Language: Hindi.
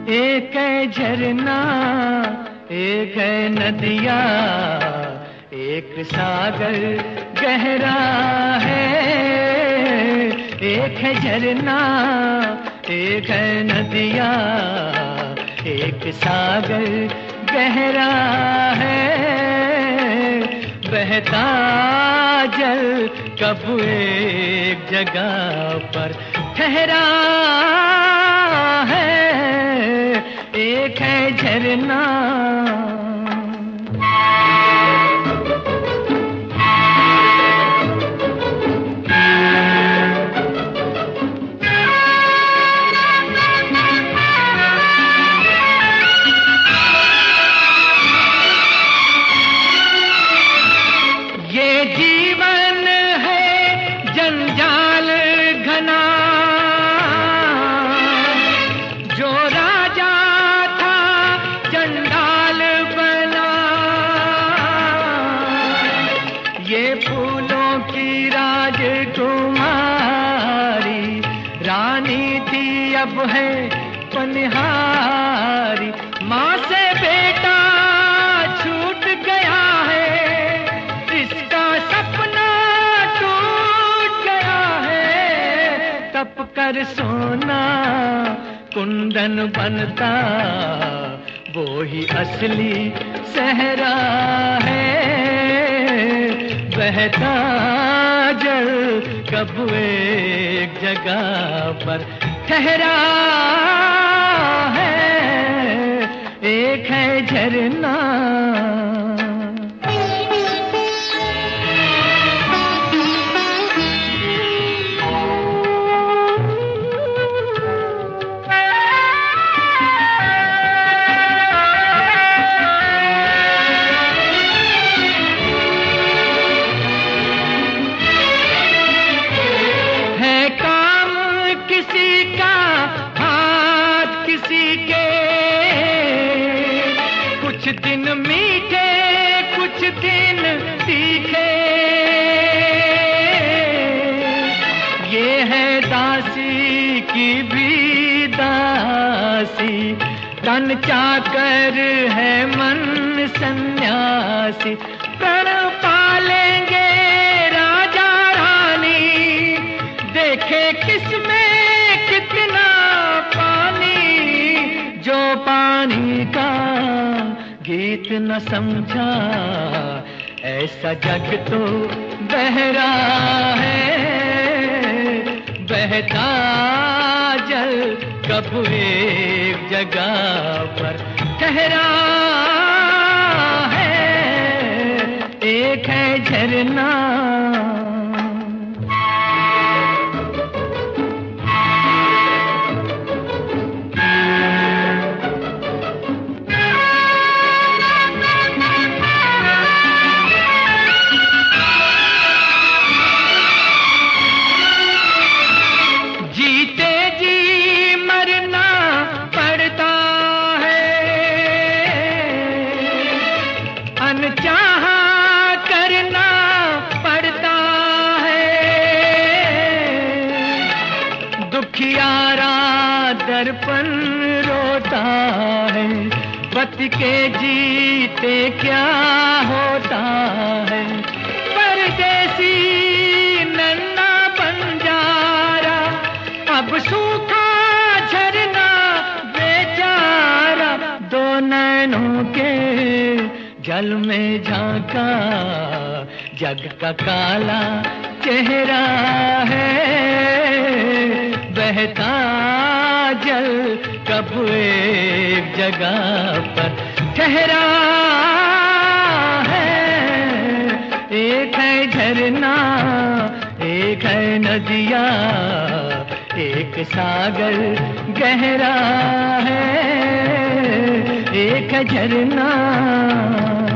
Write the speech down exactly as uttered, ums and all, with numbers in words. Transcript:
एक है झरना, एक है नदिया, एक सागर गहरा है। एक है झरना, एक है नदिया, एक सागर गहरा है। बहता जल कब एक जगह पर ठहरा है। एक है झरना, ये जीवन है जंजाल घना, जो राजा था चंडाल बना। ये फूलों की राजकुमारी रानी थी, अब है पनिहारी। माँ से बेटा छूट गया है, इसका सपना टूट गया है। तप कर सोना कुंदन बनता, वो ही असली सहरा है। बहता जल कब एक जगह पर ठहरा है। एक है झरना, किसी का हाथ किसी के, कुछ दिन मीठे कुछ दिन तीखे। ये है दासी की भी दासी, तन चाकर है मन सन्यासी। प्रण पालेंगे राजा रानी, देखे किसमें कितना पानी। जो पानी का गीत न समझा, ऐसा जग तो बहरा है। बहता जल कब एक जगह पर ठहरा है। एक है झरना, अनचाहा करना पड़ता है। दुखियारा दर्पण रोता है, पति के जीते क्या होता है। परदेसी नन्हा बंजारा, अब सूखा झरना बेचारा। दो नैनों के जल में झांका, जग का काला चेहरा है। बहता जल कब एक जगह पर ठहरा है। एक है झरना, एक है नदिया, एक सागर गहरा है। एक है झरना,